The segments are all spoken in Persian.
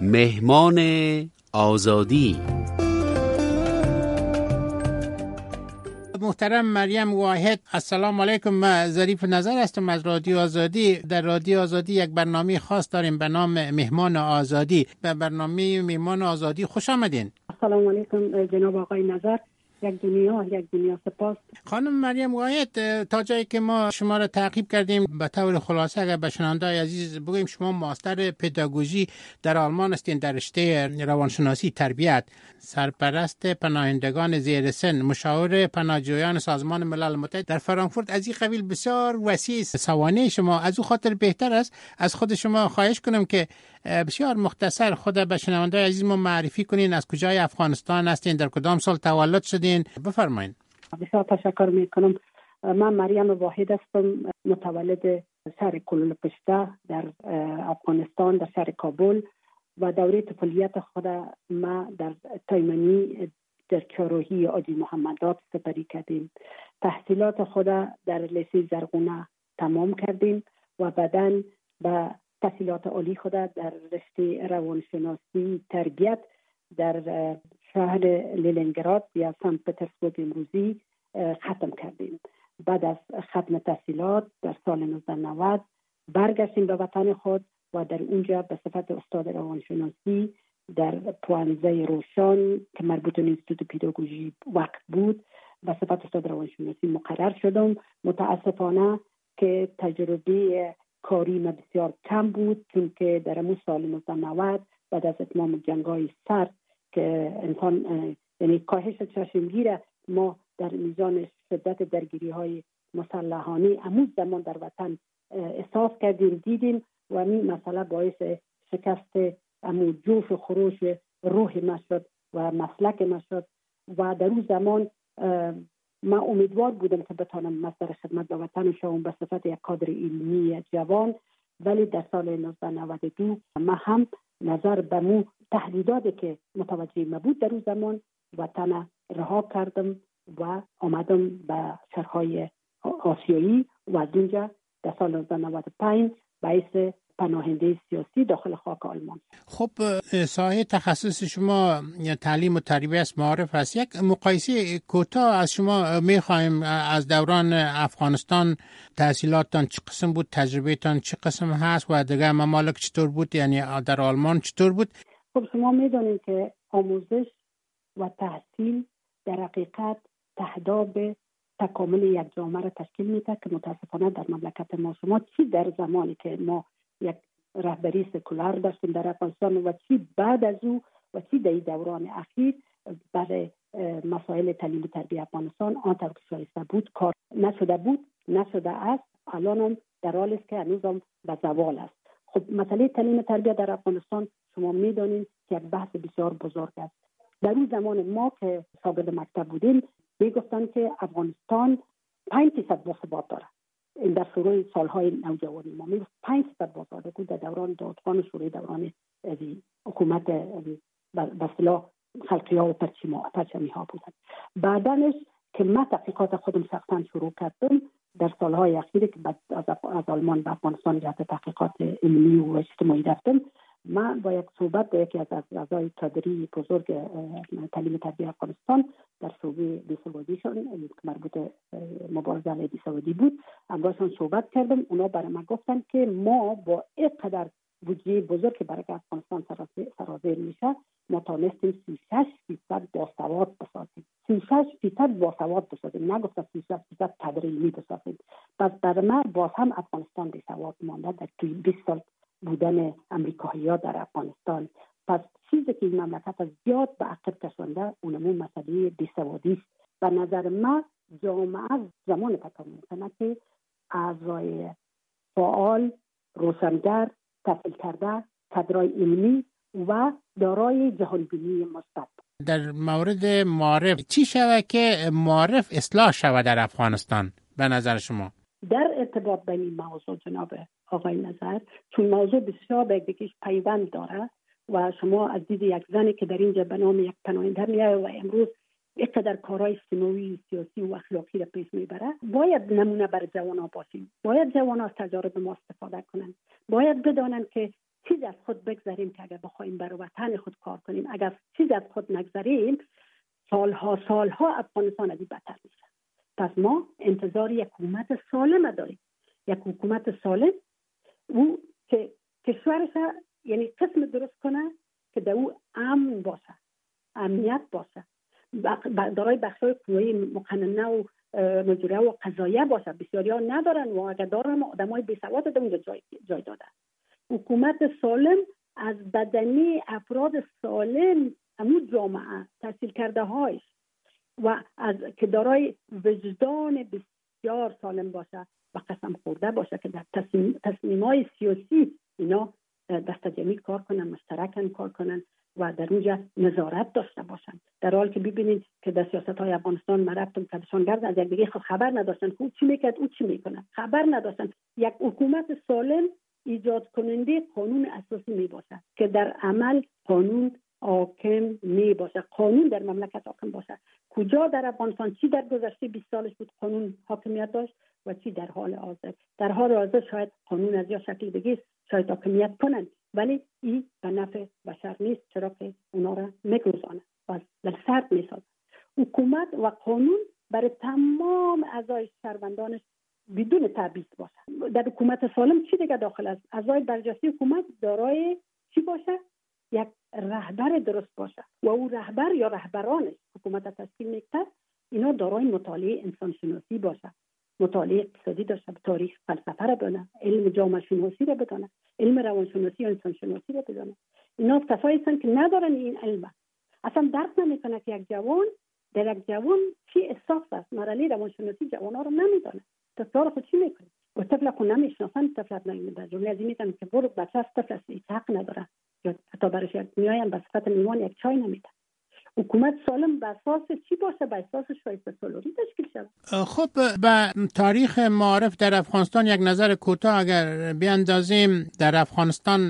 مهمان آزادی. محترم مریم واحد، السلام علیکم. من ظریف نظر هستم از رادیو آزادی. در رادیو آزادی یک برنامه خاص داریم به نام مهمان آزادی. به برنامه مهمان آزادی خوش آمدین. السلام علیکم جناب آقای نظر. یک دنیا سپاس. خانم مریم واحد، تا جایی که ما شما را تعقیب کردیم به طور خلاصه اگر به شنونده‌های عزیز بگوییم، شما ماستر پداگوژی در آلمان هستین در رشته روانشناسی تربیت، سرپرست پناهندگان زیر سن، مشاور پناهجویان سازمان ملل متحد در فرانکفورت. از این قبیل بسیار وسیع سوانح شما. از او خاطر بهتر است از خود شما خواهش کنم که بسیار مختصر خود به شنونده‌های عزیز ما معرفی کنین. از کجای افغانستان هستین؟ در کدام سال تولد شدین؟ بفرمایید. بسیار تشکر میکنم. من مریم واحد هستم، متولد شهر کلول پشته در افغانستان، در شهر کابل، و دوره طفولیت خود ما در تایمنی در چهارراهی آجی محمدات سپری کردیم. تحصیلات خود در لیسه زرغونه تمام کردیم و بعداً به تحصیلات عالی خود در رشته روانشناسی تربیت در شهر لنینگراد یا سن پترزبورگ امروزی ختم کردیم. بعد از ختم تحصیلات در سال 1990 برگشتیم به وطن خود و در اونجا به صفت استاد روانشناسی در پوانزه روشان که مربوط به انستیتوت پداگوژی وقت بود به صفت استاد روانشناسی مقرر شدم. متاسفانه که تجربه کاری ما بسیار کم بود، چون که در همون سال 1990 بعد از اتمام جنگ‌های سرد که انسان یعنی کاهش چشمگیر ما در میزان شدت درگیری‌های مسلحانه امروز زمان در وطن احساس کردیم، دیدیم و این مسئله باعث شکست امو جوش و خروش روح ما شد و مسلک ما شد و در اون زمان من امیدوار بودم که بتانم مصدر خدمت به وطن شوم به صفت یک کادر علمی جوان، ولی در سال 1992 من هم نظر به مو تهدیداتی که متوجه ما بود در اون زمان وطن رها کردم و آمدم به شهرهای آسیایی و از اونجا در سال 1995 باعث پناهنده سیاسی داخل خاک آلمان. خب ساحه تخصص شما تعلیم و تربیت است، معارف است. یک مقایسه کوتاه از شما می‌خوایم از دوران افغانستان. تحصیلاتتان چه قسم بود؟ تجربه‌تان چه قسم هست و دیگه ممالک چطور بود؟ یعنی در آلمان چطور بود؟ خب شما می‌دونید که آموزش و تحصیل در حقیقت تهداب تکامل یک جامعه را تشکیل میده که متاسفانه در مملکت ما شما چی در زمانی که ما یک رهبری سکولار داشتیم در افغانستان و چی بعد از او و چی در دوران اخیر برای مسائل تعلیم و تربیت افغانستان آنطور که شایسته بود کار نشده است. الان هم در حالی است که هنوزم به زوال است. خب مسئله تعلیم و تربیت در افغانستان شما میدانید که یک بحث بسیار بزرگ است. در اون زمان ما که شاگرد مکتب بودیم میگفتن که افغانستان 5% باثبات داره. این در شروع سالهای نوجوانی ما میگفت 5% باثبات بود در دوران دادخان شروع دوران حکومت به اصطلاح خلقی‌ها و پرچمی‌ها بودن. بعدنش که من تحقیقات خودم شخصا شروع کردم در سالهای اخیر که بعد از آلمان به افغانستان جهت تحقیقات علمی و اجتماعی رفتم، من با یک صحبت با یکی از اعضای کادری بزرگ تعلیم تربیت افغانستان در شعبه بیسوادیشون که مربوط مبارزه علیه بیسوادی بود همراهشون صحبت کردم. اونا برای من گفتن که ما با اینقدر بودجه بزرگ که برای افغانستان سرازیر میشه ما تانستیم 36% باسواد بسازیم. 36% باسواد بسازیم، نگفتم 36% کادر علمی بسازیم. پس برای من باز هم افغانستان بیسواد مانده در توی 20 سال بودن امریکایی‌ها در افغانستان. پس چیزی که این مملکت از زیاد به عقب کشانده اونمون مسئله بیسوادی است. به نظر من جامعه از زمان تکامل میکنه که اعضای فعال، روشنگر، تحصیل کرده، کادرای علمی و دارای جهانبینی مثبت. در مورد معارف چی شود که معارف اصلاح شود در افغانستان به نظر شما؟ در ارتباط با این موضوع جناب آقای نظر، چون موضوع بسیار به یکیش پیوند داره و شما از دید یک زنی که در اینجا به نام یک پناهنده میاد و امروز اینقدر کارهای اجتماعی، سیاسی و اخلاقی را پیش میبره، باید نمونه بر جوانان باشیم. باید جوانان از تجارب ما استفاده کنند. باید بدانند که چیز از خود بگذاریم که اگر بخوایم برای وطن خود کار کنیم، اگر چیز از خود نگذاریم، سالها افغانستان از این بدتر میشه. پس ما انتظار یک حکومت سالم داریم. یک حکومت سالم او که کشورش یعنی قسم درست کنه که در او امن باشه، امنیت باشه، دارای بخشای قوی مقننه و مجریه و قضاییه باشه. بسیاری ها ندارن و اگر دارن آدمای بی‌سواد در اونجا جای داده. حکومت سالم از بدنی افراد سالم همون جامعه تحصیل کرده هایش و از که دارای وجدان بسیار سالم باشه و قسم خورده باشه که در تصمیم‌های سیاسی اینا دست جمعی کار کنن، مشترکاً کار کنن و در اونجا نظارت داشته باشن. در حالی که ببینید که در سیاست‌های افغانستان ما رفتم کدشانگرد از یک دیگه خبر نداشتن که او چی میکرد، او چی میکنه، خبر نداشتن. یک حکومت سالم ایجاد کننده قانون اساسی می باشه که در عمل قانون حاکم می باشه، قانون در مملکت حاکم باشه. کجا در افغانستان چی در گذشته 20 سالش بود قانون حاکمیت داشت و چی در حال حاضر؟ در حال حاضر شاید قانون از یا شکل دیگه شاید حاکمیت کنند، ولی این به نفع بشر نیست، چرا که اونا را میگرزانه و در سرد میسازه. حکومت و قانون برای تمام اعضای شهروندانش بدون تبعیض باشه. در حکومت سالم چی دیگه داخل است؟ اعضای برجسته حکومت دارای چی باشه؟ یک رهبر درست باشه و او رهبر یا رهبرانش حکومت تشکیل میکنه اینا دارای مطالعه انسان شناسی باشه، مطالعه اقتصادی داشته، تاریخ، فلسفه را بدونه، علم جامعه شناسی را بدونه، علم روانشناسی و انسان شناسی را بدونه. اینا کسایی هستند که ندارن این علم، اصلا درک نمیکنه که یک جوان در یک جوان چی احساس است. مرحله روانشناسی جوانا رو نمیدونه. طفل خود چی میکنه و طفل خود نمیشناسن، طفل نمیدونه. جمله از این میگن که برو بچه طفل است، حق نداره یا حتی برش میایم به صفت میوان یک چای نمیده. حکومت سالم به اساس چی باشه؟ به اساس شایسته سالاری تشکیل شود. خب به تاریخ معارف در افغانستان یک نظر کوتاه اگر بیاندازیم، در افغانستان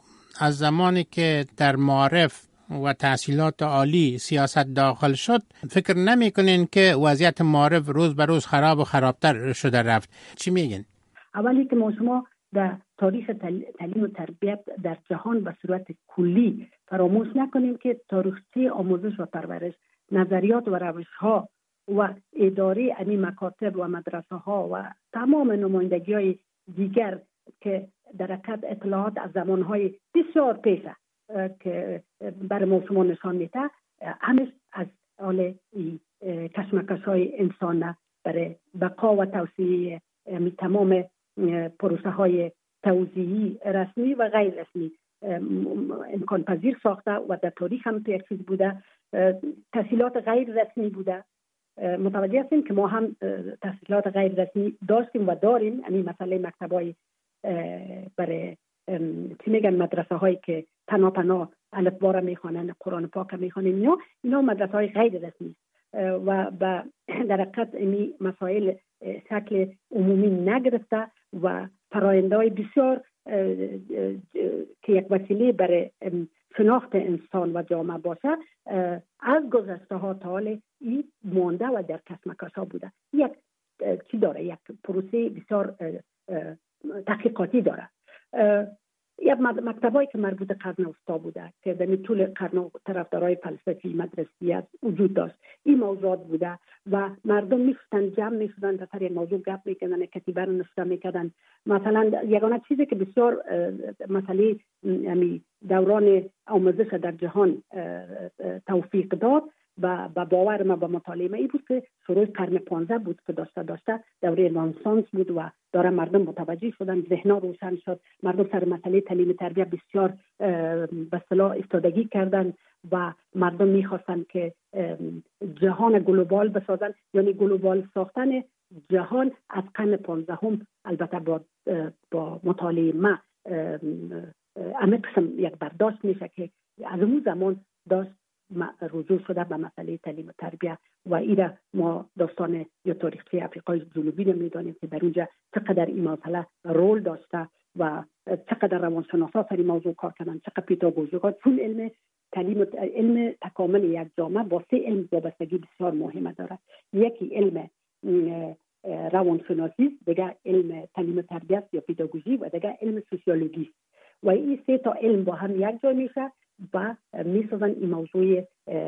از زمانی که در معارف و تحصیلات عالی سیاست داخل شد، فکر نمی کنین که وضعیت معارف روز به روز خراب و خرابتر شده رفت؟ چی میگین؟ اولی که ما شما در تاریخ تعلیم و تربیت در جهان به صورت کلی فراموش نکنیم که تاریخچه آموزش و پرورش، نظریات و روش‌ها و اداره این مکاتب و مدرسه ها و تمام نمایندگی های دیگر که در حقیقت اطلاعات از زمانهای بسیار پیشه که برای ما شما نشان میده، همش از حال کشمکش های انسان برای بقا و توسعه تمام پروسه های توزیعی رسمی و غیر رسمی امکان پذیر ساخته و در تاریخ هم تو یک چیز بوده، تحصیلات غیر رسمی بوده. متوجه هستیم که ما هم تحصیلات غیر رسمی داشتیم و داریم. همین مسئله مکتبای برای چی میگن مدرسه هایی که پنا الفبا را میخوانن، قرآن پاک را میخوانن، اینا مدرسه های غیر رسمی و در حقیقت این مسائل شکل عمومی نگرفته و فرآیندهای بسیار که یک وسیله برای شناخت انسان و جامعه باشه از گذشته ها تا حال این مانده و در کشمکش ها بوده. یک چی داره؟ یک پروسه بسیار تحقیقاتی داره. یک مکتبایی که مربوط قرن وسطا بوده که در طول قرن طرفدارای فلسفی مدرسیت وجود داشت، این موضوعات بوده و مردم میشدن جمع میشدن در سر یک موضوع گپ میکردن، کتیبه رو نوشته میکردن. مثلا یگانه چیزی که بسیار مسئله دوران آموزش در جهان توفیق داد و باور ما به مطالعه این بود که شروع قرن 15 بود که داشته دوره رنسانس بود و داره مردم متوجه شدن، ذهن‌ها روشن شد، مردم سر مسئله تعلیم تربیت بسیار به اصطلاح استادگی کردن و مردم میخواستن که جهان گلوبال بسازن. یعنی گلوبال ساختن جهان از قرن 15 هم البته با مطالعه ما همه قسم یک برداشت میشه که از اون زمان داشت رجوع شده به مسئله تعلیم و تربیت و ایره ما داستان یا تاریخچه افریقای جنوبی رو میدانیم که در اونجا چقدر این مسئله رول داشته و چقدر روانشناسا سر این موضوع کار کردن، چقدر پداگوژی‌ها، چون علم علم تکامل یک جامعه با 3 علم وابستگی بسیار مهمه داره. یکی علم روانشناسی، دیگه علم تعلیم و تربیت یا پداگوژی و دیگه علم سوسیولوژی. و این 3 تا علم با هم یک جا میشه و میسازن این موضوع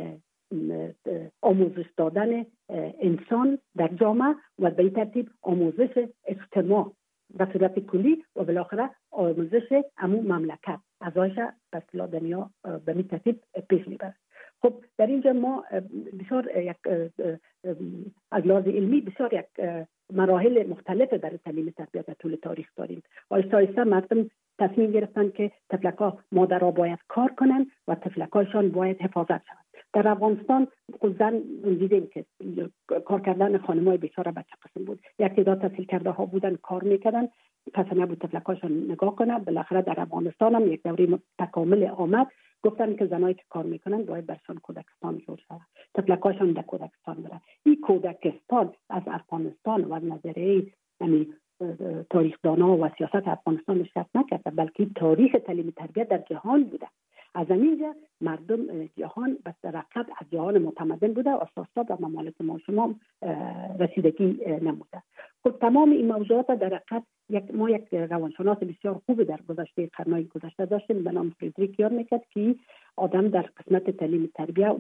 آموزش دادن انسان در جامعه و به این ترتیب آموزش اجتماع به صورت کلی و بالاخره آموزش عموم مملکت ازایش به اصطلاح دنیا به این ترتیب پیش میبره. خب در اینجا ما بسیار یک از لحاظ علمی بسیار یک مراحل مختلف در تعلیم تربیت در طول تاریخ داریم. آهسته آهسته مردم تصمیم گرفتن که طفلک‌ها مادرها باید کار کنن و طفلک‌هاشان باید حفاظت شوند. در افغانستان زن دیدیم که کار کردن خانم‌های بیچاره بچه قسم بود. یک تعداد تحصیل کرده ها بودن کار میکردن، پس نبود طفلک‌هاشان نگاه کنه. بالاخره در افغانستان هم یک دوره تکامل آمد، گفتن که زنایی که کار میکنن باید برشان کودکستان جور شود، طفلک‌هاشان در کودکستان بره. این کودکستان از افغانستان و نظریه تاریخ‌دانا و سیاست افغانستان شرط نکرده، بلکه تاریخ تعلیم تربیت در جهان بوده. از اینجا مردم جهان به درقت از جهان متمدن بوده و اساسا به ممالک ما شما رسیدگی نموده. خب تمام این موضوعات در حقیقت ما یک روانشناس بسیار خوب در گذشته قرنهای گذشته داشتیم به نام فریدریک یار میکرد که آدم در قسمت تعلیم تربیت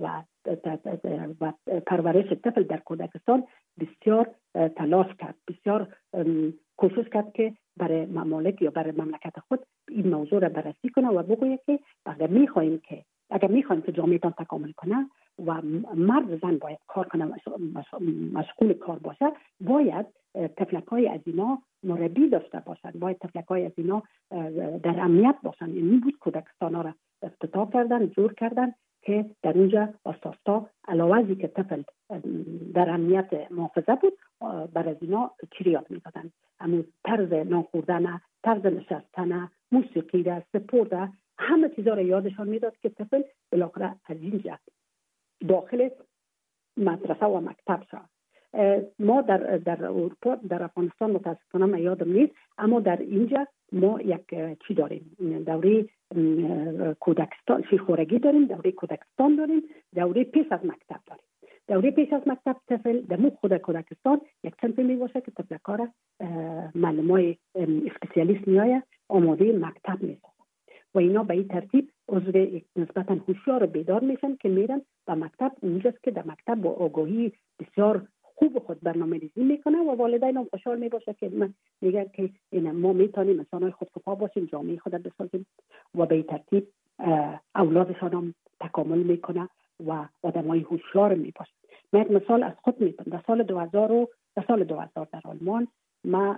و پرورش طفل در کودکستان بسیار تلاش کرد، بسیار کوشش کرد که برای ممالک یا برای مملکت خود این موضوع را بررسی کنه و بگویه که اگر میخوایم که جامعه‌تان تکامل کنه و مرد زن باید کار کنه، مشغول کار باشه، باید طفلک‌های از اینا مربی داشته باشند، باید طفلک‌های از اینا در امنیت باشند. این بود کودکستانا را افتتاح کردن، جور کردن که در اونجا اساسا علاوه از که طفل در امنیت محافظه بود، بر از اینا چی یاد میدادن؟ همون طرز ناخوردن، طرز نشستن، موسیقی را، سپورت، همه چیزا را یادشان میداد که طفل بالاخره از اینجا داخل مدرسه و مکتب شد. ما در اروپا، در افغانستان متاسفانه من یادم نیست، اما در اینجا ما یک چی داریم، دوره کودکستان، شیرخورگی داریم، دوره کودکستان داریم، دوره پیش از مکتب داریم. دوره پیش از مکتب طفل در مو خود کودکستان یک صنفی می باشه که طفلک‌ها را معلمای اسپسیالیست میآید آماده مکتب میسازن و اینا به این ترتیب عضو نسبتا هوشیار و بیدار میشن که میرن به مکتب. اونجاست که در مکتب با آگاهی بسیار خوب خود برنامه‌ریزی میکنه و والدین هم خوشحال میباشه که میگن که ما میتونیم انسان‌های خودکفا باشیم، جامعه خود بسازیم و به این ترتیب اولادشان هم تکامل میکنه و آدمای هوشیار میباشه. من یک مثال از خود میتونم. در سال 2000 در آلمان ما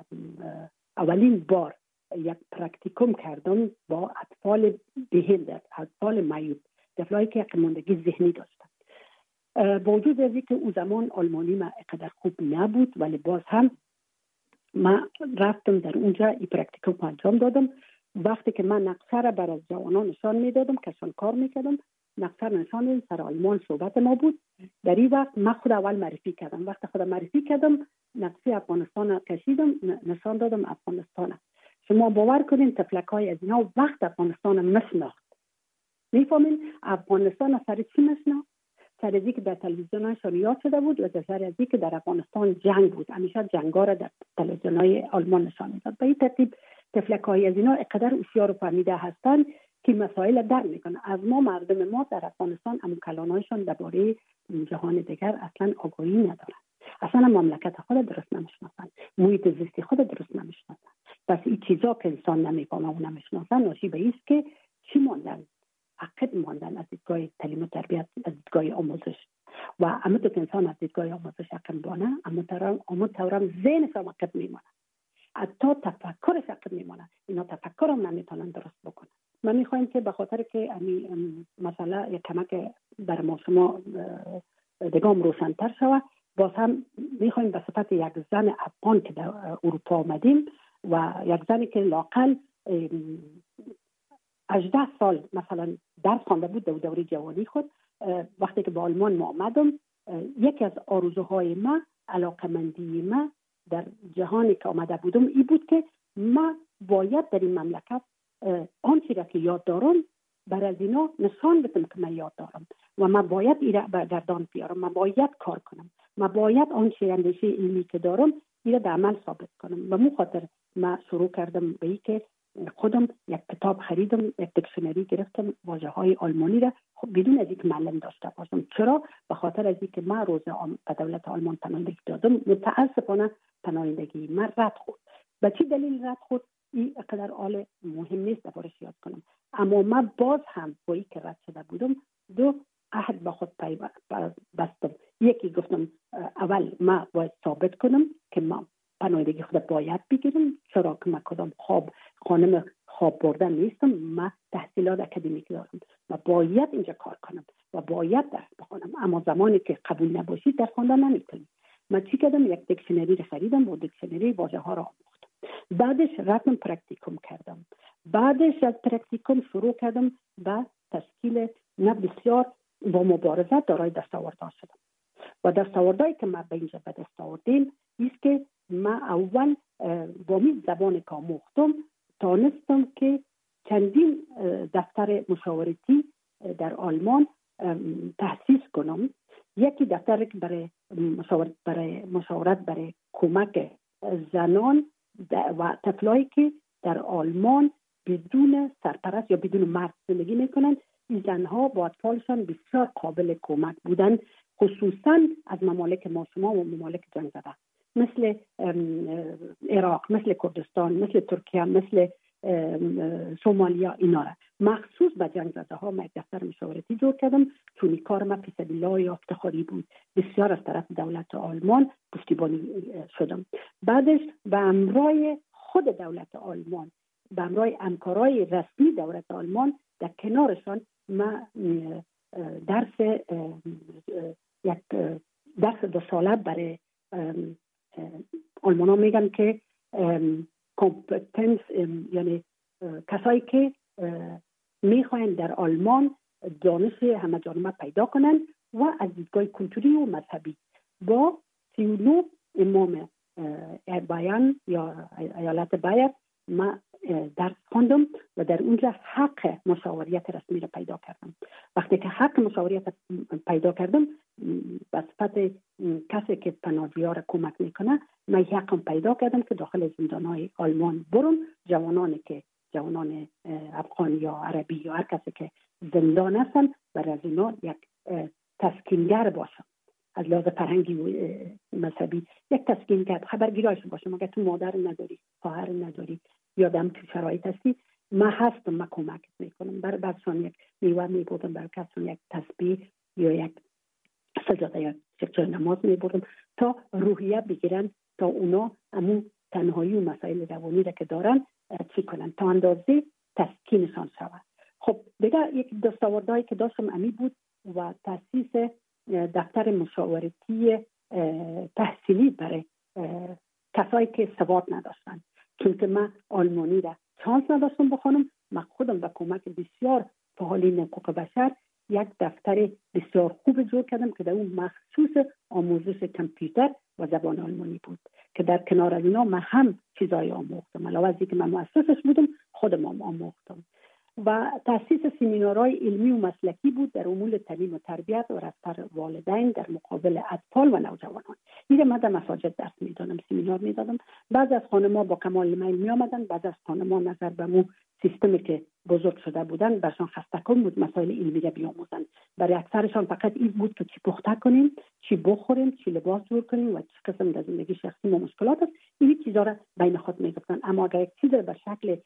اولین بار یک پرکتیکوم کردم با اطفال بهندر، اطفال معیوب، طفلایی که عقل‌ماندگی ذهنی داشتن. با وجود از اینکه اون زمان آلمانی ما اقدر خوب نبود، ولی باز هم من رفتم در اونجا این پرکتیکوم انجام دادم. وقتی که من نقشه را برای جوانان نشان میدادم که شان کار میکردم، نقشه نشان میدادم، سر آلمان صحبت ما بود. در این وقت من خود اول معرفی کردم. وقتی خود معرفی کردم نقشه افغانستان کشیدم، نشان دادم افغانستان. شما باور کنین طفلک‌های از اینا وقت افغانستان نشناخت. میفهمین افغانستان سر چی نشناخت؟ سر از اینکه در تلویزیون‌هاشون یاد شده بود و سر از اینکه در افغانستان جنگ بود. همیشه جنگا را در تلویزیون‌های آلمان نشان میداد. به این ترتیب طفلک‌های از اینا اقدر هوشیار و فهمیده هستند که مسائل درک میکنن. از ما مردم ما در افغانستان کلانایشان درباره جهان دیگر اصلا آگاهی ندارن. اصلا مملکت خود درست نمیشناسن، محیط زیستی خود درست نمیشناسن. پس این چیزا که انسان نمیفهمه و نمیشناسن ناشی به است که چی ماندن؟ عقب ماندن از دیدگاه تعلیم و تربیت، از دیدگاه آموزش. و همونطور که انسان از دیدگاه آموزش عقب مانه، اما طورم ذهنش هم عقب میمونه، حتی تفکرش عقب میمونه. اینا تفکر هم نمیتونن درست بکنن. ما میخوایم که به خاطر که مثلا یک کمک بر ما شما دگام روشن‌تر شود، باز هم میخوایم به صفت یک زن افغان که در اروپا آمدیم و یک زنی که لاقل 18 سال مثلا درس خوانده بود در دوره جوانی خود، وقتی که به آلمان ما آمدم، یکی از آرزوهای ما، علاقمندی ما در جهانی که آمده بودم این بود که ما باید در این مملکت آنچه را که یاد دارم برای از اینا نشان بدم که من یاد دارم و من باید ایره به گردان بیارم، من باید کار کنم، من باید آنچه اندیشه علمی که دارم ایره به عمل ثابت کنم. به مو خاطر من شروع کردم به این که خودم یک کتاب خریدم، یک دیکشنری گرفتم، واژه‌های آلمانی را بدون از اینکه معلم داشته باشم. چرا؟ به خاطر از اینکه من روز به دولت آلمان پناهندگی دادم، متاسفانه پناهندگی من رد خورد. به چه دلیل رد خورد؟ این قدر آل مهم نیست دربارش یاد کنم، اما من باز هم با این که رد شده بودم دو عهد با خود بستم. یکی گفتم اول من باید ثابت کنم که من پناهندگی خود باید بگیرم، چرا که من کدام خانم خواب بردن نیستم، من تحصیلات اکادمیک دارم و باید اینجا کار کنم و باید درس بخونم، اما زمانی که قبول نباشید درس خواندن نمیتونم. من چی کردم؟ یک دیکشنری خریدم، با دیکشنری واژه ها را آموختم. بعدش رفتم پرکتیکوم کردم. بعدش از پرکتیکوم شروع کردم به تشکیل نه بسیار با مبارزه دارای دستاوردها شدم و دستاوردهایی که من به اینجا به دست آوردم است که من اول با می زبان که آموختم تانستم که چندین دفتر مشاورتی در آلمان تأسیس کنم. یکی دفتر برای مشاورت برای کمک زنان و طفلایی که در آلمان بدون سرپرست یا بدون مرد زندگی میکنند. این زنها با اطفالشان بسیار قابل کمک بودند، خصوصا از ممالک ما شما و ممالک جنگ زده مثل عراق، مثل کردستان، مثل ترکیه، مثل سومالیا. اینا را مخصوص به جنگ زده ها من دفتر مشاورتی جور کردم، چون کار ما فی سبیل الله افتخاری بود. بسیار از طرف دولت آلمان پشتیبانی شدم. بعدش به امرای خود دولت آلمان، به امرای همکارای رسمی دولت آلمان در کنارشان من درس 2 ساله برای آلمان ها میگن که کامپتنس، یعنی کسایی که میخواین در آلمان دانش همه جانبه پیدا کنن و از دیدگاه کلتوری و مذهبی با 39 امام بایان یا ایالت بایر ما درس خواندم و در اونجا حق مشاوریت رسمی را پیدا کردم. وقتی که حق مشاوریت پیدا کردم به صفت کسی که پناهجویان را کمک میکنه، من حقم پیدا کردم که داخل زندانهای آلمان برم، جوانان افغان یا عربی یا هر کسی که زندان هستن برای از اینا یک تسکینگر باشم، از لحاظ فرهنگی و مذهبی یک تسکینگر، خبرگیرایش باشم. اگر تو مادر نداری، خواهر نداری یا دم تو شرایط هستی، من هستم، من کمک میکنم. برای بعضشان یک میوه میبردم، برای کسان یک تسبیح یا یک سجاده یا جای نماز میبردم تا روحیه بگیرن، تا اونا همون تنهایی و مسائل روانی را که دارن چی کنن، تا اندازه تسکینشان شود. خب دیگه یک دستاوردهایی که داشتم امی بود و تاسیس دفتر مشاورتی تحصیلی برای کسایی که سواد نداشتن، چون که من آلمانی را چانس نداشتم بخونم. من خودم با کمک بسیار فعالین حقوق بشر یک دفتر بسیار خوب جور کردم که در اون مخصوص آموزش کامپیوتر و زبان آلمانی بود که در کنار از اینا من هم چیزای آموختم. علاوه از اینکه من مؤسسش بودم، خودم هم آموختم. و تأسیس سمینارهای علمی و مسلکی بود در امور تعلیم و تربیت و رفتار والدین در مقابل اطفال و نوجوانان. این من در مساجد درس میدادم، سمینار میدادم. بعض از خانم‌ها با کمال میل می آمدن، بعض از خانم‌ها نظر به مو سیستمی که بزرگ شده بودن برشان خسته کن بود مسائل علمی را بیاموزن. برای اکثرشان فقط این بود که چی پخته کنیم، چی بخوریم، چی لباس جور کنیم و چی قسم در زندگی شخصی و مشکلات است. این چیزا را بین خود میگفتن. اما اگر یک چیز به شکل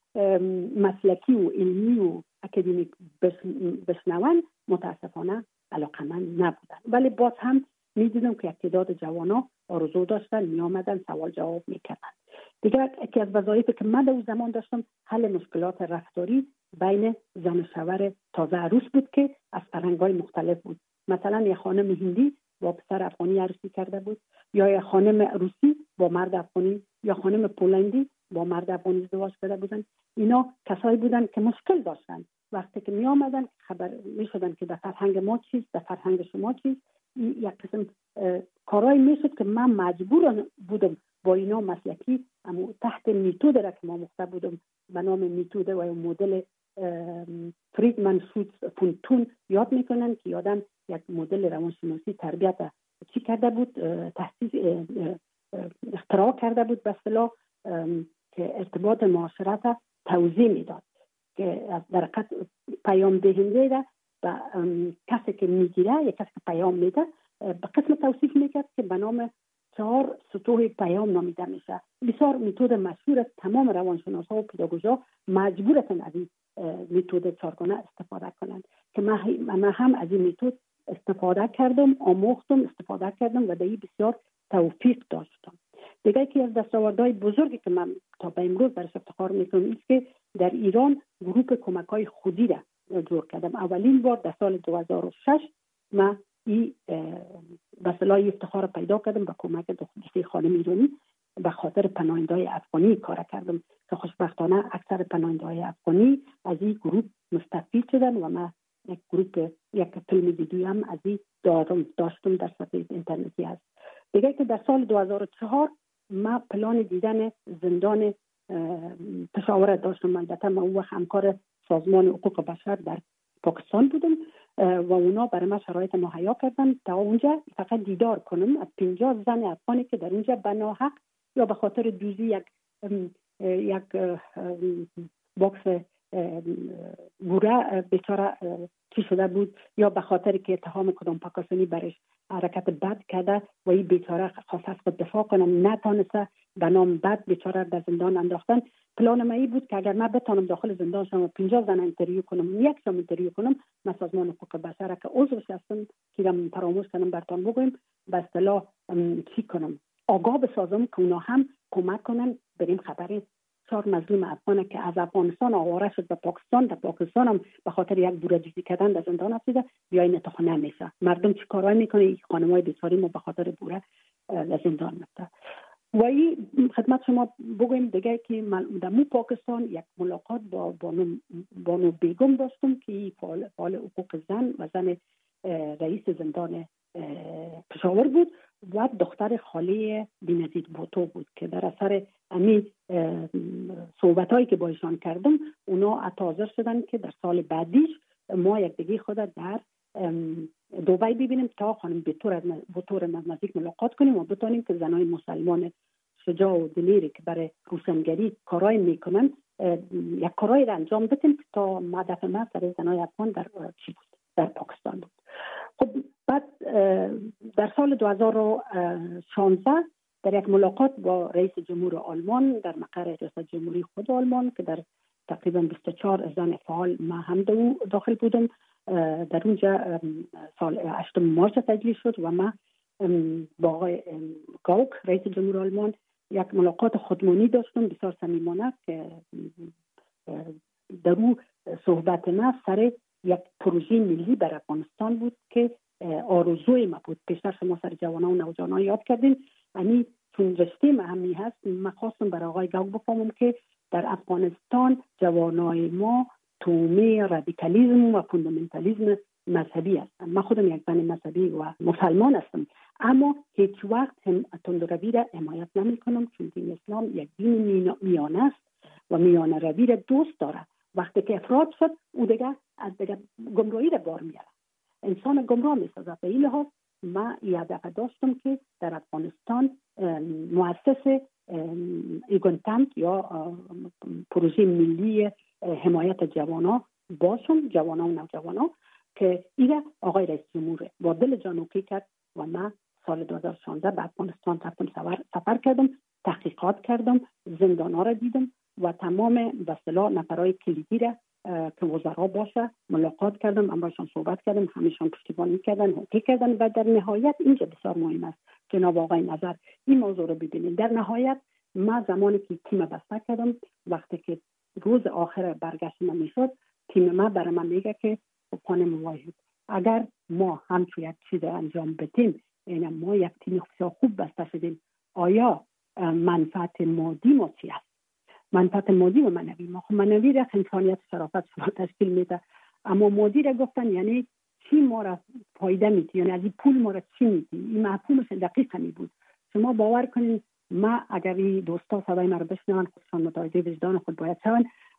مسلکی و علمی و اکادمیک بشنون، متاسفانه علاقمند نبودن. ولی باز هم میدیدم که تعداد جوانا آرزو داشتن، می آمدن سوال جواب میکردن. دیگه یکی از وظایفی که من در اون زمان داشتم حل مشکلات رفتاری بین زن و شوهر تازه عروس بود که از فرهنگ‌های مختلف بود. مثلا یک خانم هندی با پسر افغانی عروسی کرده بود، یا یک خانم روسی با مرد افغانی، یا خانم پولندی با مرد افغانی ازدواج کرده بودن. اینا کسایی بودن که مشکل داشتن. وقتی که می آمدن خبر می شدن که در فرهنگ ما چیز، در فرهنگ شما چیز، یک قسم کارایی می شد که من مجبور بودم با اینا مسلکی اما تحت میتود را که ما مخته بودم به نام میتود و مدل فریدمن شوتز فونتون یاد میکنن که آدم یک مدل روانشناسی تربیت چی کرده بود، تحسیس اختراع کرده بود به اصطلاح که ارتباط معاشرت توضیح میداد که در حقیقت پیام دهنده را و کسی که میگیره یا کسی که پیام میده به قسم توصیف میکرد که به نام 4 سطوح پیام نامیده میشه. بسیار متد مشهور، تمام روانشناسا و پداگوژا مجبورتن از این متد 4گانه استفاده کنند که من هم از این متد استفاده کردم، آموختم، استفاده کردم و در بسیار توفیق داشتم. دیگه که از دستاوردهای بزرگی که من تا به امروز برش افتخار میکنم است که در ایران گروه کمک‌های خودی را جور کردم. اولین بار در سال 2006 من این به صلاح افتخار پیدا کردم با کمک دکتر خانم ایرانی به خاطر پناهنده‌های افغانی کار کردم که خوشبختانه اکثر پناهنده‌های افغانی از این گروه مستفید شدن و من یک فیلم ویدیویی هم از این داشتم در صفحه اینترنتی هست. دیگه که در سال 2004 ما پلان دیدن زندان پشاور داشتم. البته من اون همکار سازمان حقوق بشر در پاکستان بودم و اونا برای من شرایط مهیا کردن تا اونجا فقط دیدار کنم از 50 زن افغانی که در اونجا بناحق یا به خاطر دوزی یک باکس گوره بیچاره چی شده بود یا به خاطر که اتهام کدام پاکستانی برش حرکت بد کرده و این بیچاره خواست از خود دفاع کنم، نتانسته، به نام بد بیچاره در زندان انداختن. پلان من بود که اگر من بتانم داخل زندان شم و 50 زن اینترویو کنم، یک شم اینترویو کنم، من سازمان حقوق بشر که عضوش هستم که فراموش کنم براتون بگویم، به اصطلاح چی کنم، آگاه بسازم که اونا هم کمک کنن بریم خبری 4 مظلوم افغانه که از افغانستان آواره شد به پاکستان، در پاکستان هم به خاطر یک بورجیزی کردن در زندان افتاده، بیاین تو خانه میشه. مردم چی کارای میکنه؟ این خانمای بیچاره ما به خاطر بوره در زندان میفته. و این خدمت شما بگویم دیگه که من در پاکستان یک ملاقات با بانو بیگم داشتم که فعال حقوق زن و زن رئیس زندان پشاور بود و دختر خاله بی‌نظیر بوتو بود که در اثر همین صحبتایی که با ایشان کردم اونا اتحاضر شدن که در سال بعدیش ما یک دیگه خود در دبی ببینیم تا خانم بطور نزدیک ملاقات کنیم و بتونیم که زنای مسلمان شجاع و دلیری که برای روشنگری کارای میکنن یک کارای را انجام بدیم که تا هدف ما سر زنای افغان در چی بود؟ در پاکستان بود. خب بعد در سال 2016 در یک ملاقات با رئیس جمهور آلمان در مقر ریاست جمهوری خود آلمان که در تقریبا 24 زن فعال ما هم داخل بودم، در اونجا سال 8 مارس تجلیل شد و ما با آقای گاوک رئیس جمهور آلمان یک ملاقات خودمانی داشتم بسیار صمیمانه که در اون صحبت ما سر یک پروژه ملی برای افغانستان بود که آرزوی ما بود. پیشتر شما سر جوانان و نوجوانان یاد کردین، یعنی چون رشته مهمی هست، من خواستم برای آقای گاوک بفهمم که در افغانستان جوانای ما تومه رادیکالیسم و فوندامنتالیسم مذهبی هستند. من خودم یک زن مذهبی و مسلمان هستم، اما هیچ وقت هم تندروی را حمایت نمی‌کنم چون دین اسلام یک دین میانه است و میانه روی را دوست داره. وقتی که افراط شد او دیگه از دیگه گمراهی را بار میاره، انسان گمراه میسازه. به این لحاظ من هدف داشتم که در افغانستان مؤسسه ایگونتنت یا پروژه ملی حمایت جوانا باشم، جوانا و نوجوانا، که ایره آقای رئیس جمهور با دل جانوکی کرد و من سال 2016 به افغانستان سفر کردم، تحقیقات کردم، زندان‌ها را دیدم و تمام به اصطلاح نفرای کلیدی را که وزرا باشه ملاقات کردم، من باشون صحبت کردم، همیشون پشتیبانی کردن، حقیقی کردن و در نهایت اینجا بسیار مهم است جناب آقای نظر این موضوع رو ببینید. در نهایت من زمانی که تیم بسته کردم، وقتی که روز آخر برگشتم میشد، تیم ما برای من میگه که خانم واحد اگر ما همچون یک چیز انجام بدیم، یعنی ما یک تیم خوب بسته شدیم، آیا منفعت مادی ما چی است؟ منفعت مادی و معنوی ما، خب معنوی را انسانیت شرافت شما تشکیل میده، اما مادی را گفتن یعنی چی ما را فایده میده، یعنی از این پول ما را چی میده. این مفهومش دقیق می بود. شما باور کنید ما اگر این دوستا صدای ما را بشنون خودشان متوجه وجدان خود باید شون،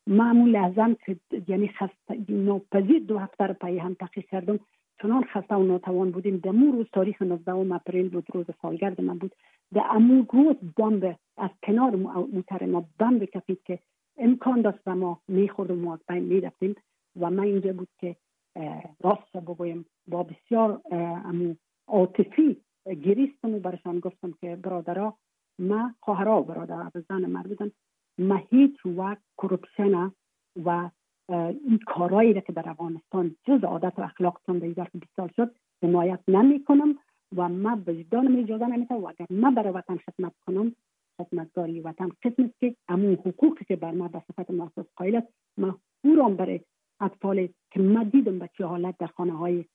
معمول لازم که یعنی خسته ناپذیر 2 هفته رو پای هم تحقیق کردم، چنان خسته و ناتوان بودیم. در امون روز تاریخ 19 اپریل بود، روز سالگرد من بود. در امون روز بمب از کنار موتر ما بمب کپید که امکان داشت ما میخوردیم و از بین میرفتیم. و من اینجا بود که راست بگویم با بسیار عاطفی گریستم و برشان گفتم که برادرها، ما خواهرها و برادرها به زن مرد بودن، ما هیچ وقت کورپشن و این کارهایی که در افغانستان جز عادت و اخلاقتان در 20 سال شد حمایت نمی کنم و ما وجدانم اجازه نمیده. و اگر ما برای وطن خدمت کنم، خدمتگاری وطن قسم است که همون حقوقی که بر ما به صفت محسوس قائل است، ما او را برای اطفال که ما دیدم به چه حالت در خانه های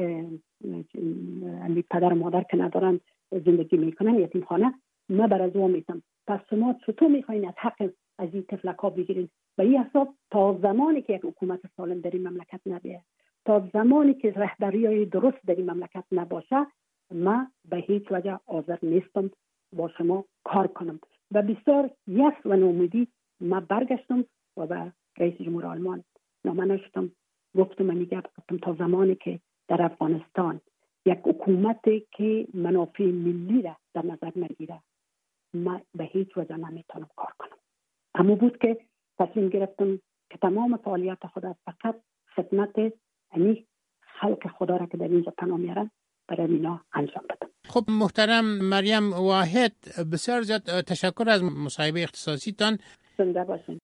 پدر و مادر که ندارن زندگی میکنن، یتیم خانه، ما برای او میتم. پس شما چطور میخواین از حق از این طفلک‌ها بگیرین؟ به این حساب تا زمانی که یک حکومت سالم در این مملکت نبیه، تا زمانی که رهبری درست در این مملکت نباشه، ما به هیچ وجه حاضر نیستم با شما کار کنم. و بسیار یأس و ناامیدی ما برگشتم و به رئیس جمهور آلمان نامه نوشتم، گفتم میگم تا زمانی که در افغانستان یک حکومت که منافع ملی را در نظر نگیره، ما به هیچ وجه نمیتونم کار کنم. اما بود که تصمیم گرفتم که تمام فعالیت خود فقط خدمت یعنی خلق خدا را که در اینجا پناه میارن برای اینا انجام بدم. خب محترم مریم واحد، بسیار زیاد تشکر از مصاحبه اختصاصی تان. زنده باشین.